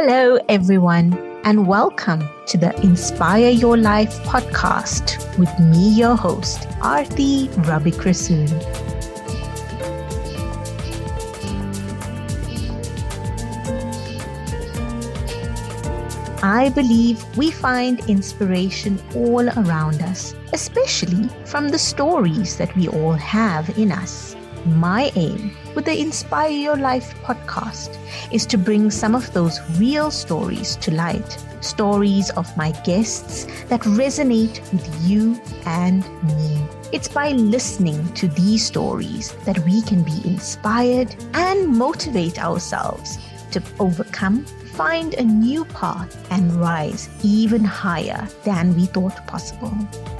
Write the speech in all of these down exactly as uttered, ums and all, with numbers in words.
Hello, everyone, and welcome to the Inspire Your Life podcast with me, your host, Aarti Ravikrasoon. I believe we find inspiration all around us, especially from the stories that we all have in us. My aim with the Inspire Your Life podcast is to bring some of those real stories to light, stories of my guests that resonate with you and me. It's by listening to these stories that we can be inspired and motivate ourselves to overcome, find a new path, and rise even higher than we thought possible.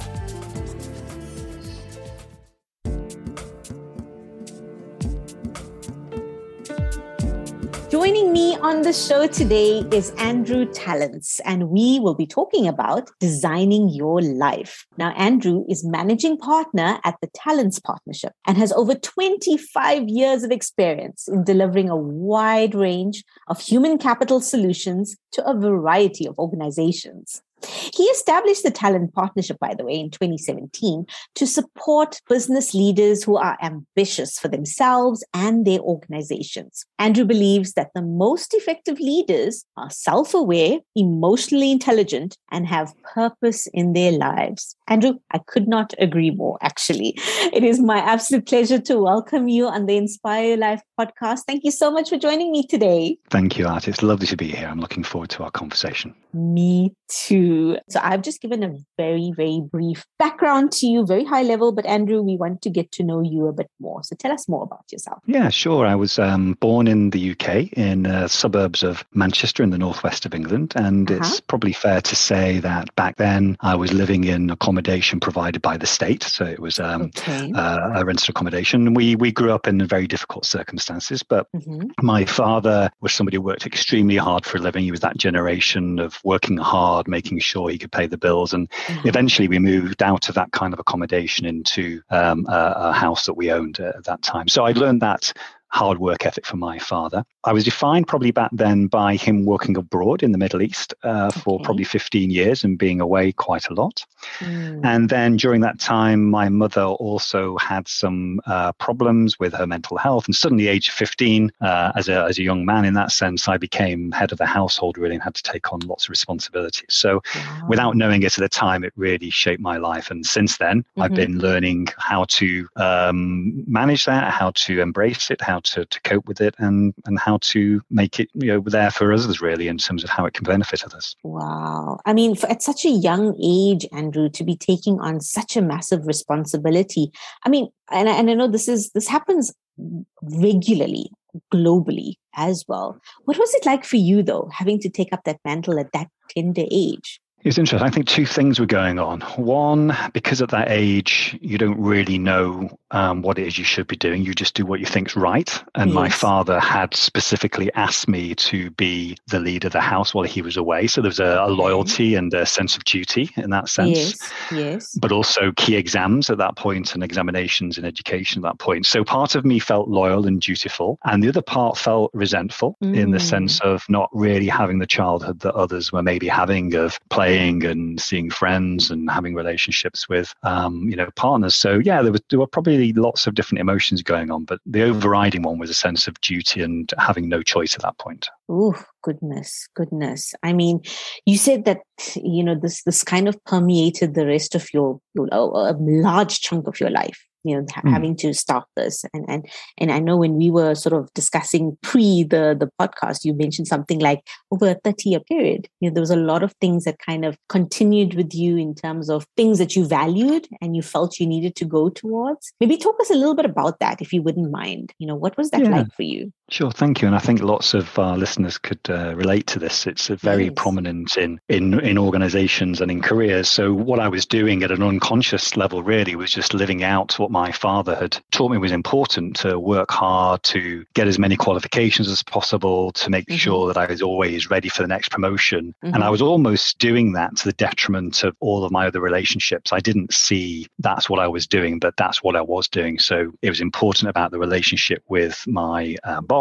Joining me on the show today is Andrew Tallents, and we will be talking about designing your life. Now, Andrew is managing partner at the Tallents Partnership and has over twenty-five years of experience in delivering a wide range of human capital solutions to a variety of organizations. He established the Talent Partnership, by the way, in twenty seventeen to support business leaders who are ambitious for themselves and their organizations. Andrew believes that the most effective leaders are self-aware, emotionally intelligent, and have purpose in their lives. Andrew, I could not agree more, actually. It is my absolute pleasure to welcome you on the Inspire Your Life podcast. Thank you so much for joining me today. Thank you, Art. It's lovely to be here. I'm looking forward to our conversation. Me too. So I've just given a very, very brief background to you, very high level, but Andrew, we want to get to know you a bit more. So tell us more about yourself. Yeah, sure. I was um, born in the U K in uh, suburbs of Manchester in the northwest of England. And uh-huh. It's probably fair to say that back then I was living in accommodation provided by the state. So it was um, okay. uh, a rented accommodation. We, we grew up in very difficult circumstances, but mm-hmm. my father was somebody who worked extremely hard for a living. He was that generation of working hard, making sure he could pay the bills. And mm-hmm. eventually we moved out of that kind of accommodation into um, a, a house that we owned at that time. So I learned that hard work ethic from my father. I was defined probably back then by him working abroad in the Middle East uh, for okay. probably fifteen years and being away quite a lot. Mm. And then during that time, my mother also had some uh, problems with her mental health. And suddenly, age of fifteen, uh, as a as a young man in that sense, I became head of the household really and had to take on lots of responsibilities. So wow. without knowing it at the time, it really shaped my life. And since then, mm-hmm. I've been learning how to um, manage that, how to embrace it, how To, to cope with it and and how to make it, you know, there for others really in terms of how it can benefit others. Wow. I mean, for, at such a young age, Andrew, to be taking on such a massive responsibility. I mean, and, and I know this is this happens regularly, globally as well. What was it like for you, though, having to take up that mantle at that tender age? It's interesting. I think two things were going on. One, because at that age, you don't really know um, what it is you should be doing. You just do what you think's right. And yes. my father had specifically asked me to be the leader of the house while he was away. So there was a, a loyalty and a sense of duty in that sense. Yes, yes. But also key exams at that point and examinations in education at that point. So part of me felt loyal and dutiful. And the other part felt resentful mm. in the sense of not really having the childhood that others were maybe having of playing and seeing friends and having relationships with, um, you know, partners. So yeah, there, was, there were probably lots of different emotions going on, but the overriding one was a sense of duty and having no choice at that point. Oh, goodness, goodness. I mean, you said that, you know, this this kind of permeated the rest of your, you know, a large chunk of your life. You know, mm. having to start this. And and and I know when we were sort of discussing pre the, the podcast, you mentioned something like over a thirty-year period. You know, there was a lot of things that kind of continued with you in terms of things that you valued and you felt you needed to go towards. Maybe talk us a little bit about that, if you wouldn't mind. You know, what was that yeah. like for you? Sure, thank you. And I think lots of our listeners could uh, relate to this. It's a very yes. prominent in, in, in organizations and in careers. So what I was doing at an unconscious level really was just living out what my father had taught me was important: to work hard, to get as many qualifications as possible, to make mm-hmm. sure that I was always ready for the next promotion. Mm-hmm. And I was almost doing that to the detriment of all of my other relationships. I didn't see that's what I was doing, but that's what I was doing. So it was important about the relationship with my uh, boss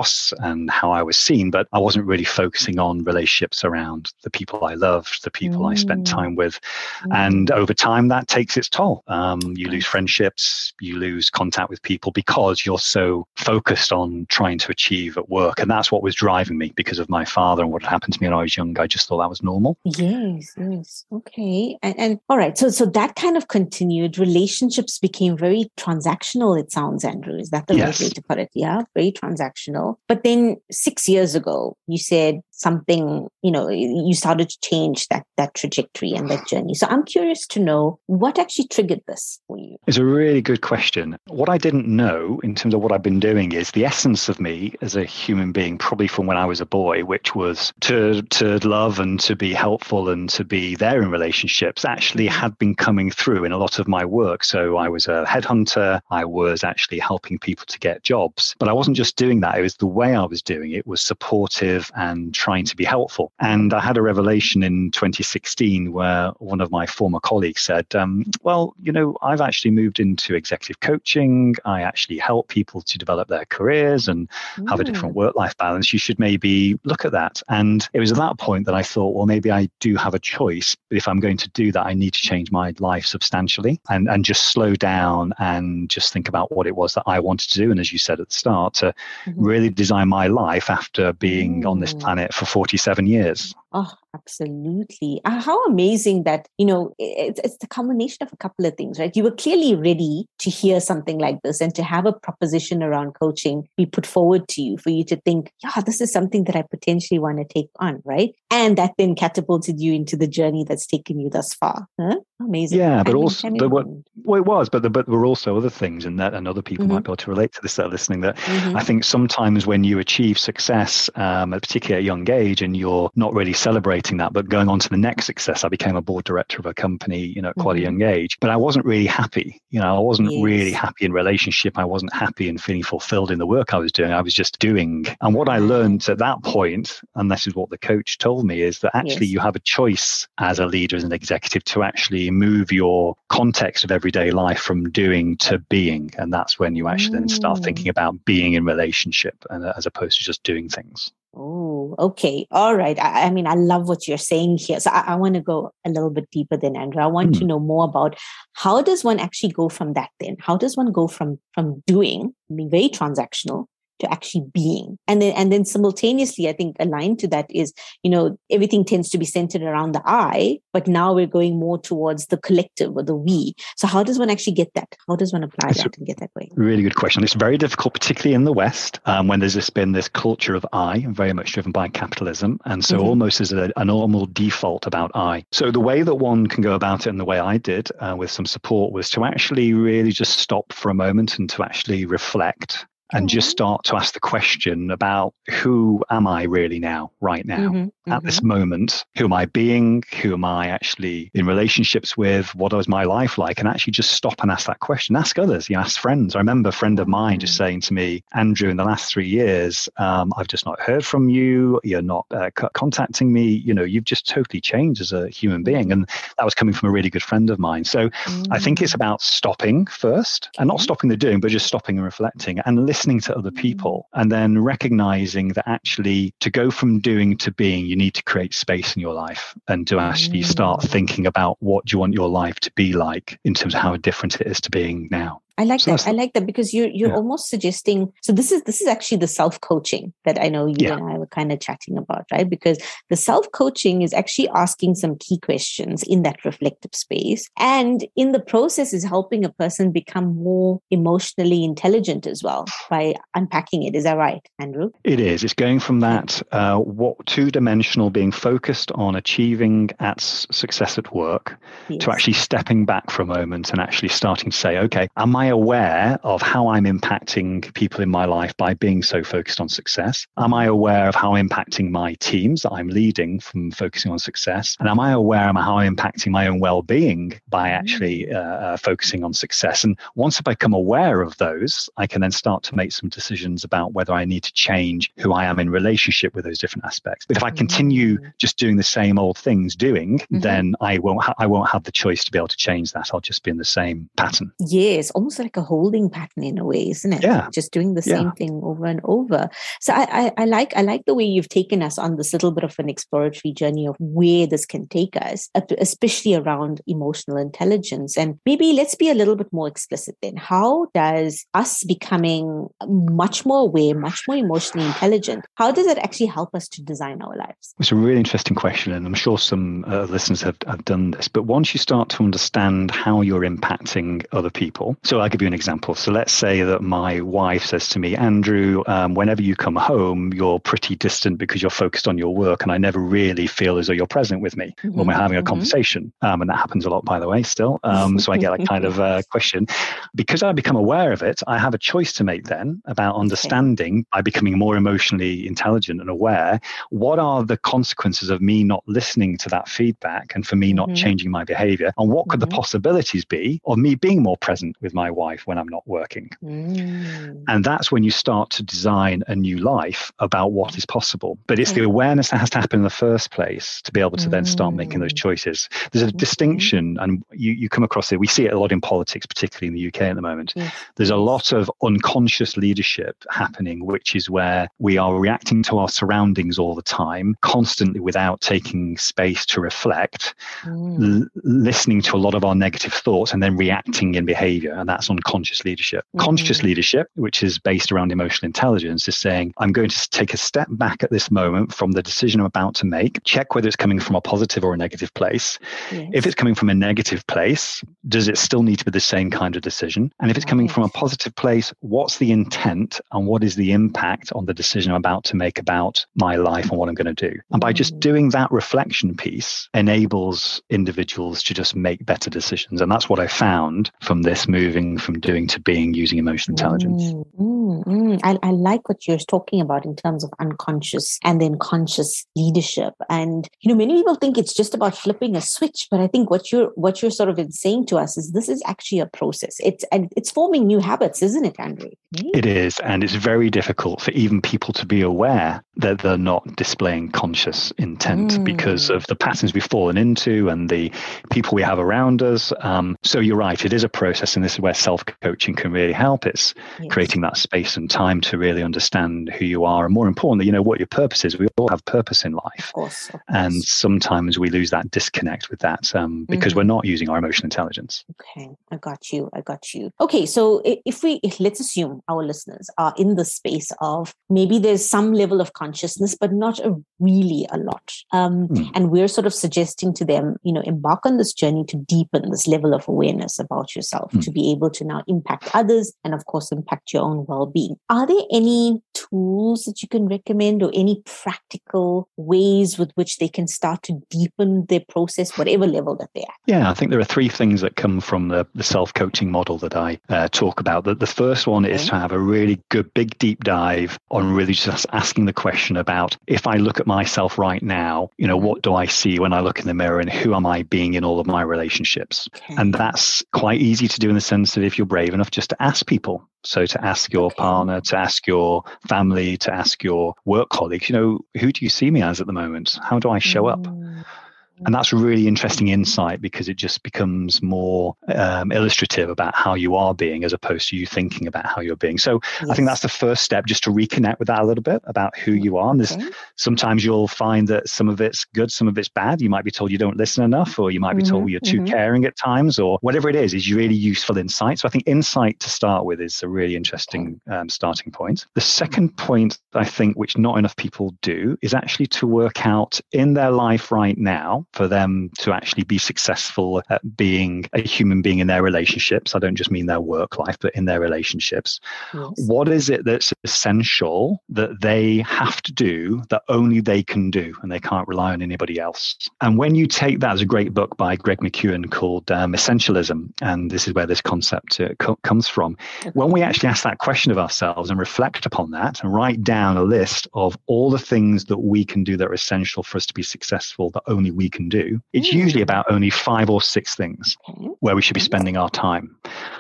across and how I was seen, but I wasn't really focusing on relationships around the people I loved, the people mm. I spent time with. Mm. And over time, that takes its toll. Um, you lose friendships, you lose contact with people because you're so focused on trying to achieve at work. And that's what was driving me because of my father and what had happened to me when I was young. I just thought that was normal. Yes, yes. Okay. And, and all right. So, so that kind of continued. Relationships became very transactional, it sounds, Andrew. Is that the yes. right way to put it? Yeah, very transactional. But then six years ago, you said something, you know, you started to change that that trajectory and that journey. So I'm curious to know what actually triggered this for you. It's a really good question. What I didn't know in terms of what I've been doing is the essence of me as a human being, probably from when I was a boy, which was to to love and to be helpful and to be there in relationships, actually had been coming through in a lot of my work. So I was a headhunter. I was actually helping people to get jobs. But I wasn't just doing that. It was the way I was doing it was supportive and trying to be helpful. And I had a revelation in twenty sixteen where one of my former colleagues said, um, well, you know, I've actually moved into executive coaching. I actually help people to develop their careers and mm. have a different work-life balance. You should maybe look at that. And it was at that point that I thought, well, maybe I do have a choice. But if I'm going to do that, I need to change my life substantially and, and just slow down and just think about what it was that I wanted to do. And as you said at the start, to mm-hmm. really design my life after being mm. on this planet for forty-seven years. Oh, absolutely. Uh, how amazing that, you know, it's, it's the combination of a couple of things, right? You were clearly ready to hear something like this and to have a proposition around coaching be put forward to you for you to think, yeah, this is something that I potentially want to take on, right? And that then catapulted you into the journey that's taken you thus far. Huh? Amazing. Yeah, but I also, there were, well, it was, but, the, but there were also other things in that, and other people mm-hmm. might be able to relate to this that are listening, that mm-hmm. I think sometimes when you achieve success, um, particularly at a young age, and you're not really celebrating that, but going on to the next success. I became a board director of a company, you know, at quite mm-hmm. a young age, but I wasn't really happy. You know, I wasn't yes. really happy in relationship. I wasn't happy and feeling fulfilled in the work I was doing. I was just doing. And what I learned at that point, and this is what the coach told me, is that actually yes. you have a choice as a leader, as an executive, to actually move your context of everyday life from doing to being. And that's when you actually mm. then start thinking about being in relationship, and as opposed to just doing things. Oh, okay. All right. I, I mean, I love what you're saying here. So I, I want to go a little bit deeper then, Andrew. I want mm. to know more about how does one actually go from that then? How does one go from, from doing, being very transactional, to actually being? And then, and then simultaneously, I think aligned to that is, you know, everything tends to be centered around the I, but now we're going more towards the collective or the we. So how does one actually get that? How does one apply That's that and get that way? Really good question. It's very difficult, particularly in the West, um, when there's just been this culture of I, very much driven by capitalism. And so mm-hmm. almost as a, a normal default about I. So the way that one can go about it, and the way I did uh, with some support, was to actually really just stop for a moment and to actually reflect. And just start to ask the question about, who am I really now, right now, mm-hmm, at mm-hmm. this moment? Who am I being? Who am I actually in relationships with? What was my life like? And actually just stop and ask that question. Ask others, you know, ask friends. I remember a friend of mine just saying to me, Andrew, in the last three years, um, I've just not heard from you. You're not uh, c- contacting me. You know, you've just totally changed as a human being. And that was coming from a really good friend of mine. So mm-hmm. I think it's about stopping first, and not stopping the doing, but just stopping and reflecting and listening listening to other people, and then recognizing that actually to go from doing to being, you need to create space in your life and to actually start thinking about what do you want your life to be like in terms of how different it is to being now. I like so that. I like that because you're you're yeah. almost suggesting. So this is this is actually the self-coaching that I know you yeah. and I were kind of chatting about, right? Because the self-coaching is actually asking some key questions in that reflective space, and in the process is helping a person become more emotionally intelligent as well by unpacking it. Is that right, Andrew? It is. It's going from that uh, what two-dimensional, being focused on achieving at s- success at work, yes. to actually stepping back for a moment and actually starting to say, okay, am I aware of how I'm impacting people in my life by being so focused on success? Am I aware of how I'm impacting my teams that I'm leading from focusing on success? And am I aware of how I'm impacting my own well-being by actually uh, uh, focusing on success? And once I become aware of those, I can then start to make some decisions about whether I need to change who I am in relationship with those different aspects. But if I continue mm-hmm. just doing the same old things doing, mm-hmm. then I won't ha- I won't have the choice to be able to change that. I'll just be in the same pattern. Yes, almost almost like a holding pattern in a way, isn't it? Yeah. Just doing the yeah. same thing over and over. So I, I, I like I like the way you've taken us on this little bit of an exploratory journey of where this can take us, especially around emotional intelligence. And maybe let's be a little bit more explicit then. How does us becoming much more aware, much more emotionally intelligent, how does it actually help us to design our lives? It's a really interesting question, and I'm sure some uh, listeners have, have done this. But once you start to understand how you're impacting other people, so I'll give you an example. So let's say that my wife says to me, Andrew, um, whenever you come home, you're pretty distant because you're focused on your work, and I never really feel as though you're present with me mm-hmm, when we're having a mm-hmm. conversation. Um, and that happens a lot, by the way, still. Um, so I get that kind of uh, question. Because I become aware of it, I have a choice to make then about understanding okay. by becoming more emotionally intelligent and aware, what are the consequences of me not listening to that feedback and for me mm-hmm. not changing my behavior? And what could mm-hmm. the possibilities be of me being more present with my wife when I'm not working? Mm. And that's when you start to design a new life about what is possible. But it's okay. the awareness that has to happen in the first place to be able to mm. then start making those choices. There's a okay. distinction, and you, you come across it. We see it a lot in politics, particularly in the U K at the moment. Yes. There's a lot of unconscious leadership happening, which is where we are reacting to our surroundings all the time, constantly without taking space to reflect, mm. l- listening to a lot of our negative thoughts and then reacting in behavior. And that's unconscious leadership. Mm-hmm. Conscious leadership, which is based around emotional intelligence, is saying, I'm going to take a step back at this moment from the decision I'm about to make, check whether it's coming from a positive or a negative place. Yes. If it's coming from a negative place, does it still need to be the same kind of decision? And if it's coming right. from a positive place, what's the intent and what is the impact on the decision I'm about to make about my life and what I'm going to do? And by just doing that reflection piece enables individuals to just make better decisions. And that's what I found from this moving from doing to being using emotional intelligence. Mm, mm, mm. I, I like what you're talking about in terms of unconscious and then conscious leadership. And, you know, many people think it's just about flipping a switch, but I think what you're what you're sort of saying to us is this is actually a process. It's and it's forming new habits, isn't it, Andrew? Mm. It is. And it's very difficult for even people to be aware that they're not displaying conscious intent mm. because of the patterns we've fallen into and the people we have around us. Um, so you're right, it is a process, and this is where self-coaching can really help. It's yes. creating that space and time to really understand who you are, and more importantly, you know, what your purpose is. We all have purpose in life. Of course, of course. And sometimes we lose that disconnect with that um, because mm-hmm. we're not using our emotional intelligence. Okay, I got you. I got you. Okay, so if we, if, let's assume our listeners are in the space of maybe there's some level of consciousness, but not a, really a lot. Um, mm. And we're sort of suggesting to them, you know, embark on this journey to deepen this level of awareness about yourself, mm. to be able to now impact others and, of course, impact your own well-being. Are there any tools that you can recommend or any practical ways with which they can start to deepen their process, whatever level that they're at? Yeah, I think there are three things that come from the, the self-coaching model that I uh, talk about. The, the first one okay. is to have a really good, big, deep dive on really just asking the question about, if I look at myself right now, you know, what do I see when I look in the mirror, and who am I being in all of my relationships? Okay. And that's quite easy to do in the sense that if you're brave enough just to ask people. So to ask your okay. partner, to ask your family, to ask your work colleagues, you know, who do you see me as at the moment? How do I show up? Mm. And that's a really interesting insight, because it just becomes more um, illustrative about how you are being, as opposed to you thinking about how you're being. So yes. I think that's the first step, just to reconnect with that a little bit about who you are. And there's, okay. sometimes you'll find that some of it's good, some of it's bad. You might be told you don't listen enough, or you might be mm-hmm, told you're too mm-hmm. caring at times, or whatever it is, is really useful insight. So I think insight to start with is a really interesting um, starting point. The second point, I think, which not enough people do, is actually to work out in their life right now, for them to actually be successful at being a human being in their relationships. I don't just mean their work life, but in their relationships. Yes. What is it that's essential that they have to do that only they can do, and they can't rely on anybody else? And when you take that, there's a great book by Greg McKeown called um, Essentialism, and this is where this concept uh, co- comes from. Okay. When we actually ask that question of ourselves and reflect upon that and write down a list of all the things that we can do that are essential for us to be successful that only we can do, it's mm. usually about only five or six things okay. where we should be spending our time. Yeah.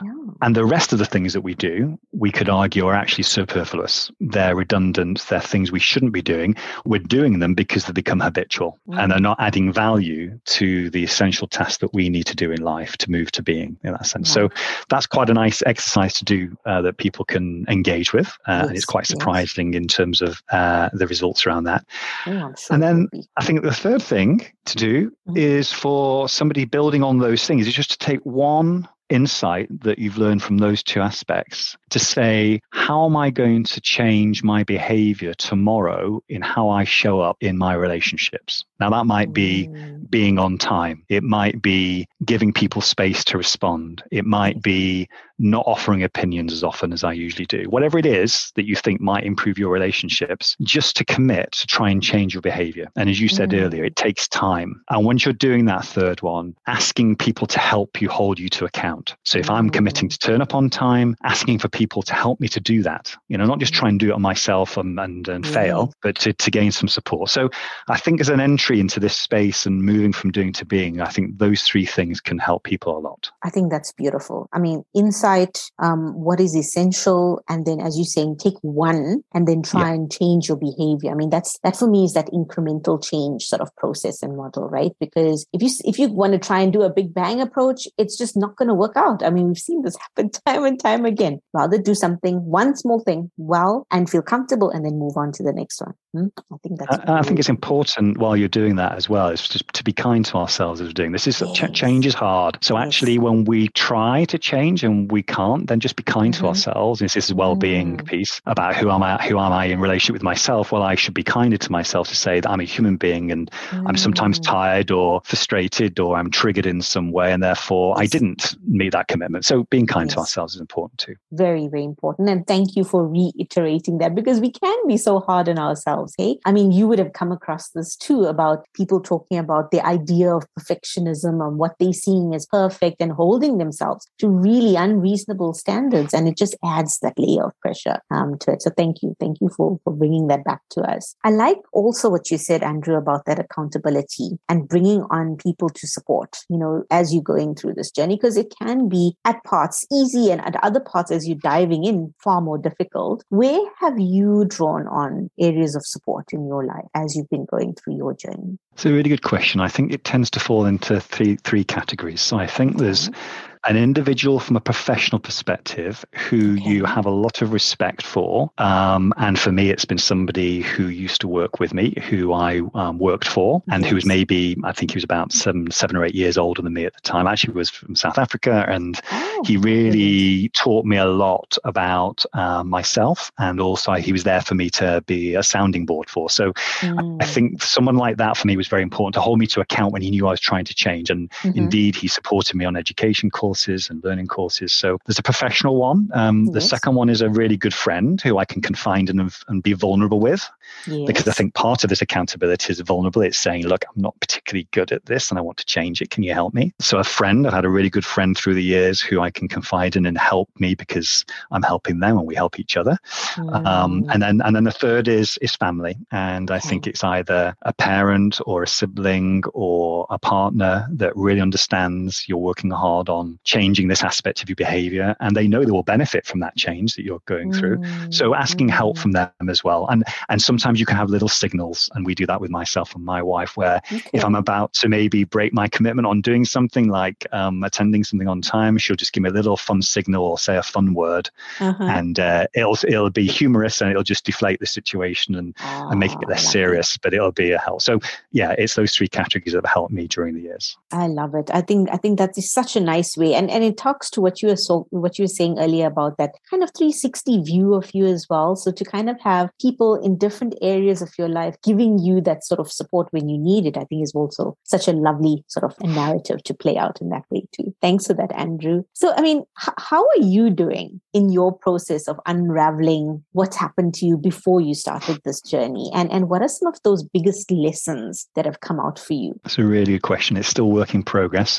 And the rest of the things that we do, we could argue are actually superfluous. They're redundant. They're things we shouldn't be doing. We're doing them because they become habitual mm. and they're not adding value to the essential tasks that we need to do in life to move to being in that sense. Yeah. So that's quite a nice exercise to do uh, that people can engage with. Uh, yes. And it's quite surprising yes. in terms of uh, the results around that. Oh, sure and then I think the third thing to do mm-hmm. is for somebody building on those things is just to take one insight that you've learned from those two aspects to say, how am I going to change my behavior tomorrow in how I show up in my relationships? Now, that might be mm. being on time. It might be giving people space to respond. It might be not offering opinions as often as I usually do. Whatever it is that you think might improve your relationships, just to commit to try and change your behavior. And as you said mm. earlier, it takes time. And once you're doing that third one, asking people to help you hold you to account. So if mm. I'm committing to turn up on time, asking for people to help me to do that, you know, not just try and do it on myself and, and, and mm. fail, but to, to gain some support. So I think as an entry into this space and moving from doing to being, I think those three things can help people a lot. I think that's beautiful. I mean, insight, um, what is essential, and then, as you're saying, take one and then try yeah. and change your behavior. I mean, that's that for me is that incremental change sort of process and model, right? Because if you if you want to try and do a big bang approach, it's just not going to work out. I mean, we've seen this happen time and time again. Rather do something, one small thing well, and feel comfortable, and then move on to the next one. Hmm? I think that's. I, I think it's important while you're doing that as well, is just to be kind to ourselves as we're doing this. Is yes. ch- change is hard. So yes. actually, when we try to change and we can't, then just be kind mm-hmm. to ourselves. This is a well-being mm. piece about who am I? Who am I in relationship with myself? Well, I should be kinder to myself to say that I'm a human being, and mm. I'm sometimes tired or frustrated, or I'm triggered in some way, and therefore yes. I didn't meet that commitment. So being kind yes. to ourselves is important too. Very, very important. And thank you for reiterating that, because we can be so hard on ourselves. Hey, I mean, you would have come across this too, about people talking about the idea of perfectionism and what they're seeing as perfect and holding themselves to really unreasonable standards. And it just adds that layer of pressure um, to it. So thank you. Thank you for, for bringing that back to us. I like also what you said, Andrew, about that accountability and bringing on people to support, you know, as you're going through this journey, because it can be at parts easy and at other parts, as you're diving in, far more difficult. Where have you drawn on areas of support in your life as you've been going through your journey? It's a really good question. I think it tends to fall into three three categories. So I think there's an individual from a professional perspective who okay. you have a lot of respect for. Um, and for me, it's been somebody who used to work with me, who I um, worked for, and yes. who was maybe, I think he was about seven, seven or eight years older than me at the time. Actually, was from South Africa. And oh, he really goodness. taught me a lot about uh, myself. And also he was there for me to be a sounding board for. So mm. I think someone like that for me was very important to hold me to account when he knew I was trying to change. And mm-hmm. indeed, he supported me on education courses and learning courses. So there's a professional one. Um, yes. The second one is a really good friend who I can confide in and, and be vulnerable with. Yes. Because I think part of this accountability is vulnerable. It's saying, look, I'm not particularly good at this and I want to change it. Can you help me? So a friend, I've had a really good friend through the years who I can confide in and help me because I'm helping them and we help each other. Mm. Um, and then and then the third is is family. And I okay. think it's either a parent or a sibling or a partner that really understands you're working hard on changing this aspect of your behavior, and they know they will benefit from that change that you're going mm. through. So asking mm. help from them as well. And and sometimes you can have little signals, and we do that with myself and my wife, where okay. if I'm about to maybe break my commitment on doing something like um, attending something on time, she'll just give me a little fun signal or say a fun word, uh-huh. and uh, it'll it'll be humorous and it'll just deflate the situation and, oh, and make it less serious, it. but it'll be a help. So yeah, it's those three categories that have helped me during the years. I love it. I think I think that is such a nice way, and and it talks to what you were so what you were saying earlier about that kind of three sixty view of you as well. So to kind of have people in different areas of your life giving you that sort of support when you need it, I think is also such a lovely sort of a narrative to play out in that way too. Thanks for that, Andrew. So, I mean, h- how are you doing in your process of unraveling what's happened to you before you started this journey? And, and what are some of those biggest lessons that have come out for you? That's a really good question. It's still work in progress.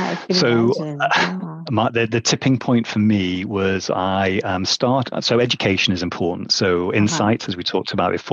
So uh, yeah. my, the, the tipping point for me was I um, start, so education is important. So insights, uh-huh. as we talked about before,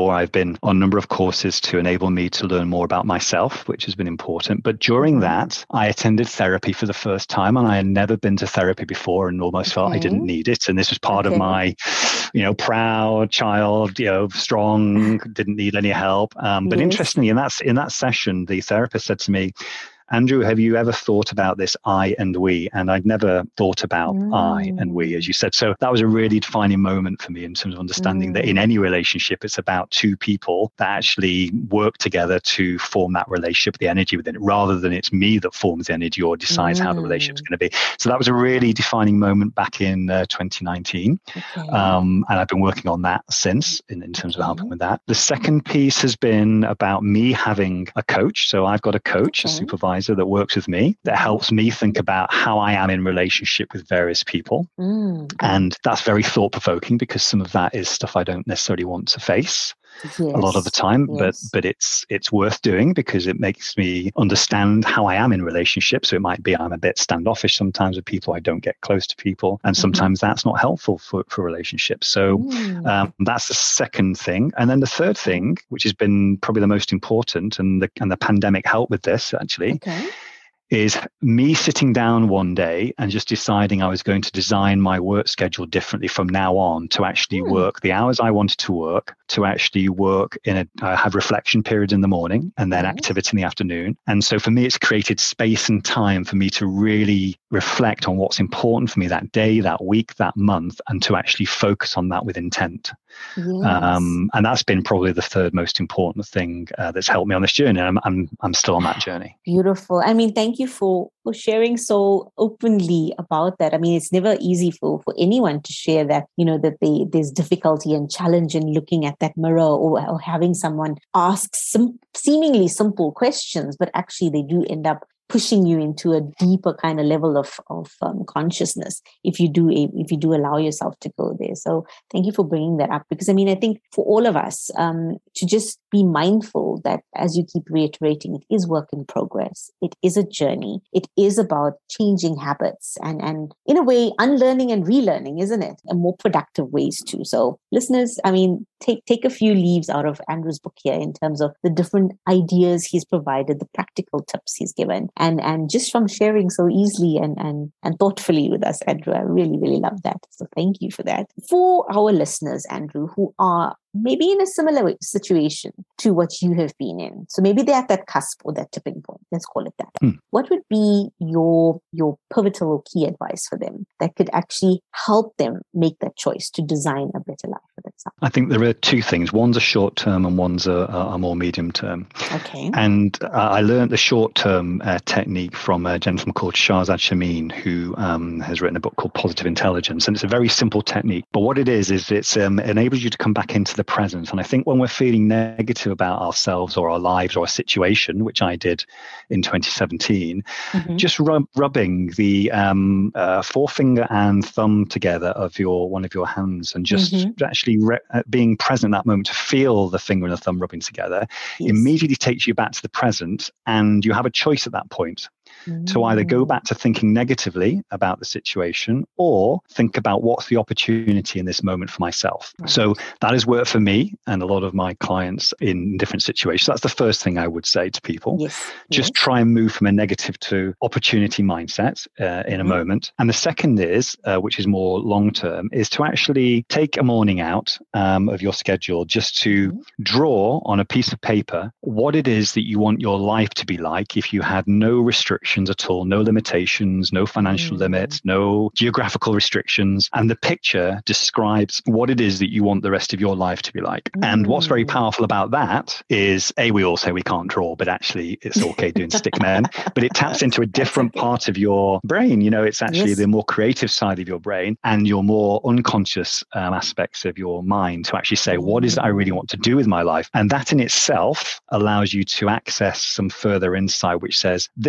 before, I've been on a number of courses to enable me to learn more about myself, which has been important. But during mm-hmm. that, I attended therapy for the first time, and I had never been to therapy before and almost okay. felt I didn't need it. And this was part okay. of my, you know, proud child, you know, strong, didn't need any help. Um, but yes. interestingly, in that, in that session, the therapist said to me, Andrew, have you ever thought about this I and we? And I'd never thought about mm. I and we, as you said. So that was a really defining moment for me in terms of understanding mm. that in any relationship, it's about two people that actually work together to form that relationship, the energy within it, rather than it's me that forms the energy or decides mm. how the relationship's going to be. So that was a really defining moment back in uh, twenty nineteen. Okay. Um, and I've been working on that since in, in terms okay. of helping with that. The second piece has been about me having a coach. So I've got a coach, okay. a supervisor that works with me that helps me think about how I am in relationship with various people. Mm. And that's very thought-provoking because some of that is stuff I don't necessarily want to face. Yes. A lot of the time, yes. but but it's it's worth doing because it makes me understand how I am in relationships. So it might be I'm a bit standoffish sometimes with people. I don't get close to people, and sometimes mm-hmm. that's not helpful for, for relationships. So mm. um, that's the second thing. And then the third thing, which has been probably the most important, and the and the pandemic helped with this actually. Okay. Is me sitting down one day and just deciding I was going to design my work schedule differently from now on to actually mm. work the hours I wanted to work, to actually work in a, uh, have reflection periods in the morning and then mm. activity in the afternoon. And so for me, it's created space and time for me to really reflect on what's important for me that day, that week, that month, and to actually focus on that with intent. Yes. Um, and that's been probably the third most important thing uh, that's helped me on this journey. I'm, I'm, I'm still on that journey. Beautiful. I mean, thank you for, for sharing so openly about that. I mean, it's never easy for, for anyone to share that, you know, that they, there's difficulty and challenge in looking at that mirror or, or having someone ask some seemingly simple questions, but actually they do end up pushing you into a deeper kind of level of, of um, consciousness if you do if you do allow yourself to go there. So thank you for bringing that up, because I mean, I think for all of us um, to just be mindful that, as you keep reiterating, it is work in progress. It is a journey. It is about changing habits and, and in a way, unlearning and relearning, isn't it? And more productive ways too. So listeners, I mean, take, take a few leaves out of Andrew's book here in terms of the different ideas he's provided, the practical tips he's given. And and just from sharing so easily and, and, and thoughtfully with us, Andrew, I really, really love that. So thank you for that. For our listeners, Andrew, who are maybe in a similar situation to what you have been in. So maybe they're at that cusp or that tipping point. Let's call it that. Mm. What would be your, your pivotal or key advice for them that could actually help them make that choice to design a better life for themselves? I think there are two things. One's a short term and one's a, a more medium term. Okay. And uh, I learned the short term uh, technique from a gentleman called Shahzad Shamin, who um, has written a book called Positive Intelligence. And it's a very simple technique. But what it is, is it um, enables you to come back into the present. And I think when we're feeling negative about ourselves or our lives or a situation, which I did in twenty seventeen, mm-hmm. just rub, rubbing the um, uh, forefinger and thumb together of your one of your hands and just mm-hmm. actually re- uh, being present in that moment to feel the finger and the thumb rubbing together yes. immediately takes you back to the present, and you have a choice at that point. To either go back to thinking negatively about the situation or think about what's the opportunity in this moment for myself. Right. So that has worked for me and a lot of my clients in different situations. That's the first thing I would say to people. Yes. Just yes. try and move from a negative to opportunity mindset uh, in mm-hmm. a moment. And the second is, uh, which is more long-term, is to actually take a morning out um, of your schedule just to mm-hmm. draw on a piece of paper what it is that you want your life to be like if you had no restrictions at all, no limitations, no financial mm. limits, no geographical restrictions. And the picture describes what it is that you want the rest of your life to be like. Mm. And what's very powerful about that is, A, we all say we can't draw, but actually it's okay doing stick men, but it taps into a different part of your brain. You know, it's actually yes. the more creative side of your brain and your more unconscious um, aspects of your mind to actually say, what is it I really want to do with my life? And that in itself allows you to access some further insight, which says, this is where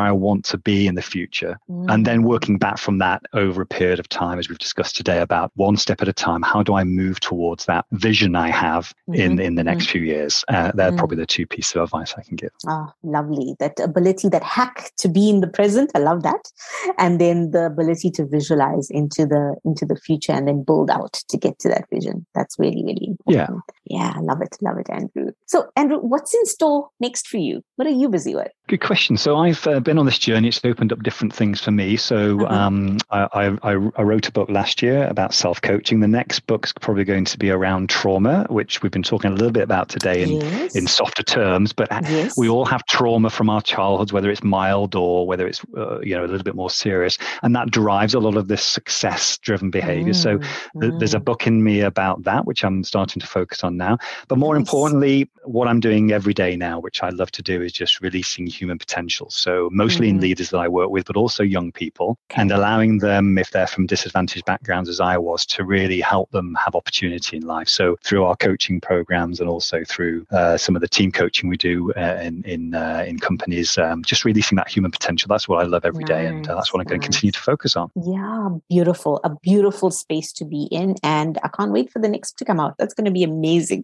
I want to be in the future. Mm. And then working back from that over a period of time, as we've discussed today, about one step at a time, how do I move towards that vision I have mm-hmm. in, in the next mm-hmm. few years? Uh, they're mm. probably the two pieces of advice I can give. Oh, lovely. That ability, that hack to be in the present. I love that. And then the ability to visualize into the into the future and then build out to get to that vision. That's really, really important. Yeah. Yeah, I love it. Love it, Andrew. So, Andrew, what's in store next for you? What are you busy with? Good question. So I've uh, been on this journey. It's opened up different things for me. So uh-huh. um, I, I, I wrote a book last year about self-coaching. The next book's probably going to be around trauma, which we've been talking a little bit about today in, yes. in softer terms. But yes. we all have trauma from our childhoods, whether it's mild or whether it's uh, you know a little bit more serious. And that drives a lot of this success-driven behavior. Mm. So th- mm. there's a book in me about that, which I'm starting to focus on now. But more nice. importantly, what I'm doing every day now, which I love to do, is just releasing human potential. So mostly mm-hmm. in leaders that I work with, but also young people, okay. and allowing them, if they're from disadvantaged backgrounds as I was, to really help them have opportunity in life. So through our coaching programs and also through uh, some of the team coaching we do uh, in in, uh, in companies, um, just releasing that human potential. That's what I love every nice. day, and uh, that's what I'm nice. going to continue to focus on. Yeah, beautiful. A beautiful space to be in, and I can't wait for the next to come out. That's going to be amazing.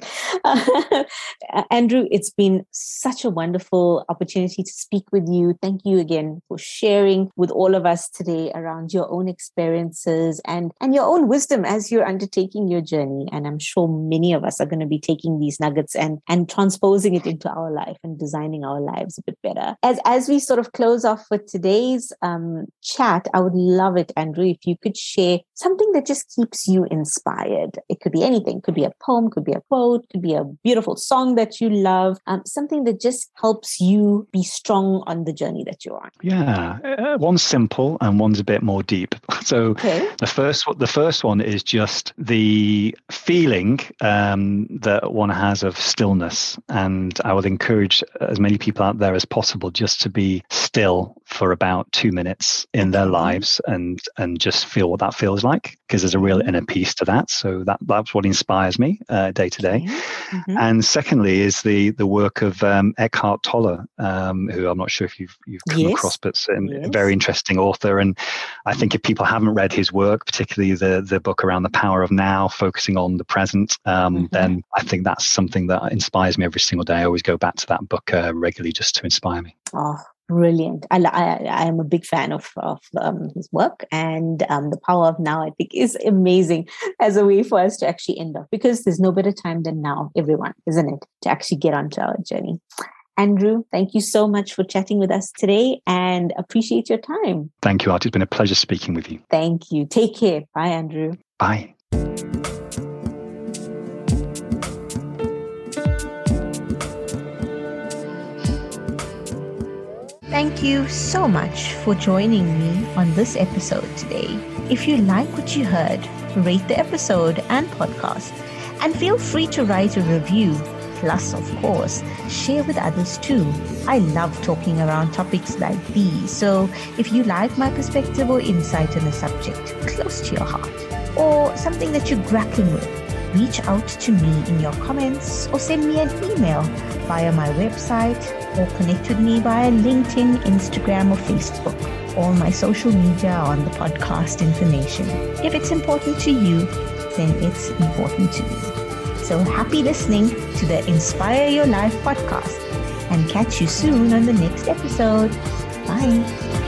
Uh, Andrew, it's been such a wonderful opportunity to speak with you. Thank you again for sharing with all of us today around your own experiences and, and your own wisdom as you're undertaking your journey. And I'm sure many of us are going to be taking these nuggets and, and transposing it into our life and designing our lives a bit better. As, as we sort of close off with today's um, chat, I would love it, Andrew, if you could share something that just keeps you inspired. It could be anything. It could be a poem, could be a quote, could be a beautiful song that you love, um, something that just helps you be strong on the journey that you're on. Yeah, uh, one's simple and one's a bit more deep. So okay. the first the first one is just the feeling um, that one has of stillness. And I would encourage as many people out there as possible just to be still for about two minutes in their lives and and just feel what that feels like, because there's a real inner peace to that. So that that's what inspires me uh, day to day. Mm-hmm. And secondly is the the work of um, Eckhart Tolle, um, who I'm not sure if you've you've come yes. across, but a yes. very interesting author. And I think if people haven't read his work, particularly the the book around the power of now, focusing on the present, um, mm-hmm. then I think that's something that inspires me every single day. I always go back to that book uh, regularly just to inspire me. Oh, brilliant. I, I, I am a big fan of, of um, his work, and um, the power of now, I think, is amazing as a way for us to actually end up, because there's no better time than now, everyone, isn't it, to actually get onto our journey. Andrew, thank you so much for chatting with us today and appreciate your time. Thank you, Art. It's been a pleasure speaking with you. Thank you. Take care. Bye, Andrew. Bye. Thank you so much for joining me on this episode today. If you like what you heard, rate the episode and podcast, and feel free to write a review. Plus, of course, share with others too. I love talking around topics like these. So if you like my perspective or insight on a subject close to your heart, or something that you're grappling with, reach out to me in your comments or send me an email via my website, or connect with me via LinkedIn, Instagram, or Facebook. All my social media are on the podcast information. If it's important to you, then it's important to me. So happy listening to the Inspire Your Life podcast, and catch you soon on the next episode. Bye.